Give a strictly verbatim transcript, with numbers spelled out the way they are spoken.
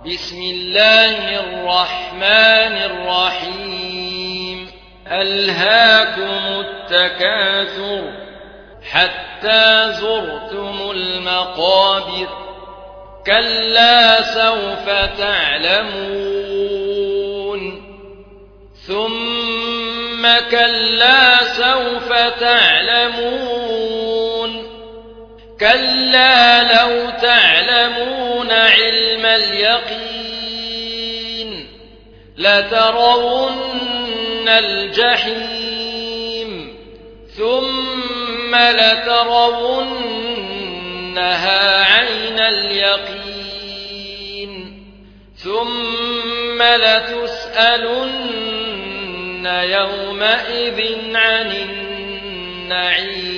بسم الله الرحمن الرحيم ألهاكم التكاثر حتى زرتم المقابر كلا سوف تعلمون ثم كلا سوف تعلمون كلا لو تعلمون علم اليقين لترون الجحيم ثم لترونها عين اليقين ثم لتسألن يومئذ عن النعيم